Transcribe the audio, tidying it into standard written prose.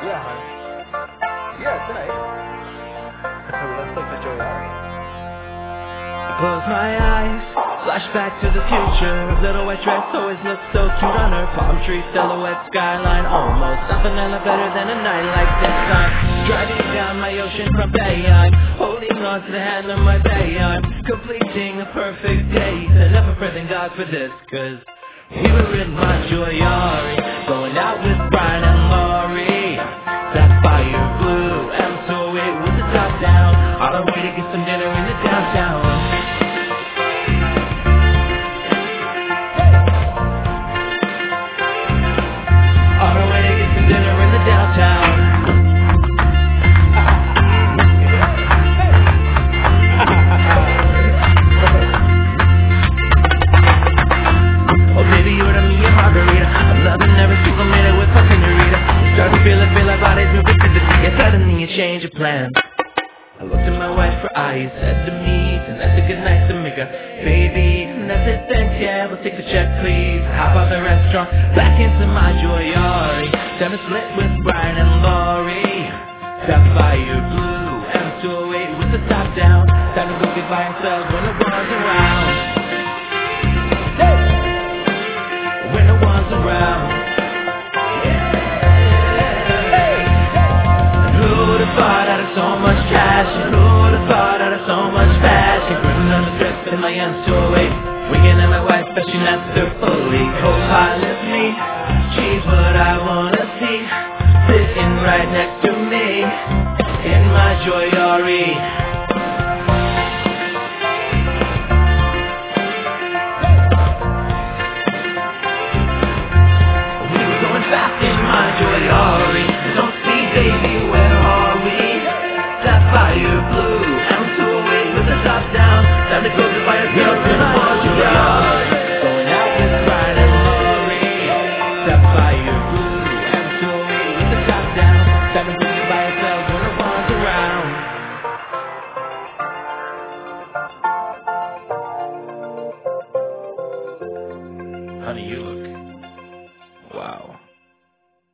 Yeah, hon. Yeah, tonight. Let's look at Joey Ari. Close my eyes, flashback to the future. Little white dress always looks so cute on her. Palm tree silhouette, skyline almost. Nothing ever better than a night like this time. Driving down my ocean from Bay, I'm holding on to the hand of my bay. I'm completing a perfect day. And never praising God for this, cause we were in my Joyari, going out with Brian and Laurie. Sapphire blue, M208 with the top down. On our way to get some dinner in the downtown. On our way to get some dinner in the downtown. Oh baby, you and me and margarita. I'm loving every single minute with my senorita. Starting to feel like bodies moving to the beat. Yeah, suddenly you change your plans. I looked at my wife for eyes, said to me, tonight's a good night to make a baby. And I said thanks, yeah, we'll take the check please. Hop out the restaurant, back into my Joyari. Time to split with Brian and Laurie. Sapphire blue, M208 with the top down. Time to go get by ourselves when the one's around. When the one's around. Who'd have thought I'd have so much passion? Who'd have thought I'd have so much passion? Gripping on the dress in my M208. Winging at my wife, but she not there fully. Co-pilot me, she's what I wanna see. Sitting right next to me in my Joyari. We were going fast in my Joyari. Don't see, baby, where are we? Sapphire blue, M208 with the top down. Time to go to buy a girl in my Joyari. Going out with Brian and Laurie. Sapphire blue, M208 with the top down. Time to go by ourselves when the one's around. Honey, you look